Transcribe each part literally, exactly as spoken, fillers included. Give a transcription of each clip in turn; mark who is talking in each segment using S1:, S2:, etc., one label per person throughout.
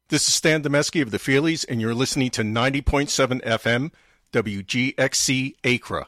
S1: This is Stan Demeski of the Feelies, and you're listening to ninety point seven F M, W G X C Acra.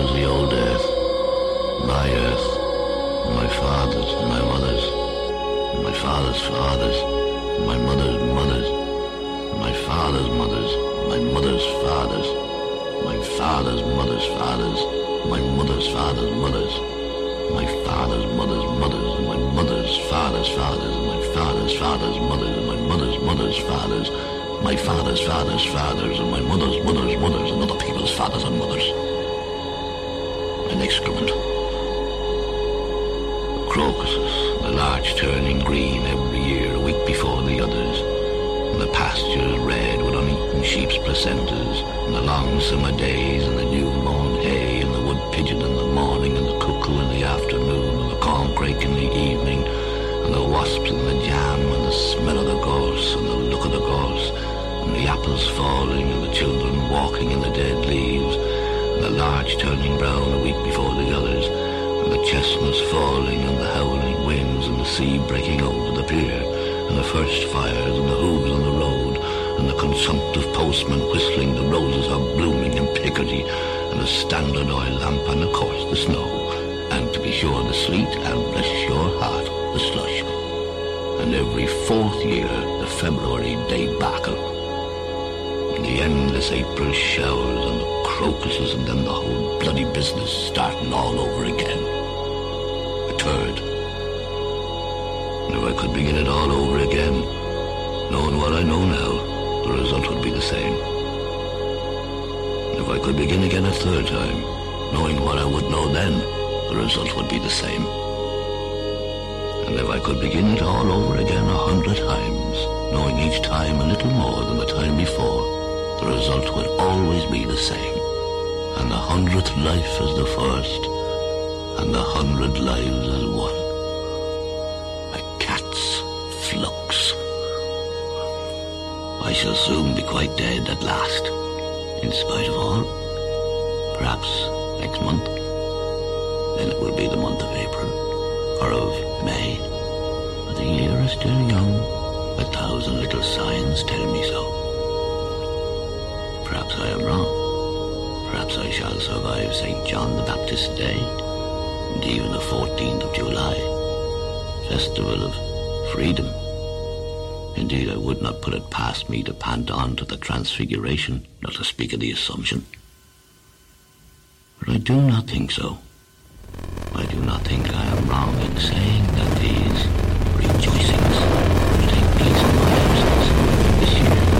S2: was the old earth, my earth, my father's and my mother's, and my father's fathers, and my mother's mothers, and my father's mothers, and my mother's fathers, my father's mother's fathers, my mother's father's mothers, my father's mother's mothers, and my mother's father's fathers, and my father's father's mothers, and my mother's mother's fathers, my father's father's fathers, and my mother's mother's mothers, and other people's fathers and mothers. An excrement. Crocuses, the larch turning green every year, a week before the others, and the pastures red with uneaten sheep's placentas, and the long summer days, and the new-mown hay, and the wood pigeon in the morning, and the cuckoo in the afternoon, and the corncrake in the evening, and the wasps in the jam, and the smell of the gorse, and the look of the gorse, and the apples falling, and the children walking in the dead leaves, and the larch turning brown a week before the others, and the chestnuts falling, and the howling winds, and the sea breaking over the pier, and the first fires, and the hooves on the road, and the consumptive postman whistling the roses are blooming in Picardy, and the standard oil lamp, and of course the snow, and to be sure the sleet, and bless your heart, the slush. And every fourth year the February debacle, and the endless April showers, and the crocuses, and then the whole bloody business starting all over again. A third. And if I could begin it all over again, knowing what I know now, the result would be the same. And if I could begin again a third time, knowing what I would know then, the result would be the same. And if I could begin it all over again a hundred times, knowing each time a little more than the time before, the result would always be the same. And the hundredth life as the first, and the hundred lives as one. A cat's flux. I shall soon be quite dead at last, in spite of all. Perhaps next month. Then it will be the month of April, or of May. But the year is still young. A thousand little signs tell me so. Perhaps I am wrong. Perhaps I shall survive Saint John the Baptist's Day, and even the fourteenth of July, Festival of Freedom. Indeed, I would not put it past me to pant on to the Transfiguration, not to speak of the Assumption. But I do not think so. I do not think I am wrong in saying that these rejoicings will take place in my absence this year.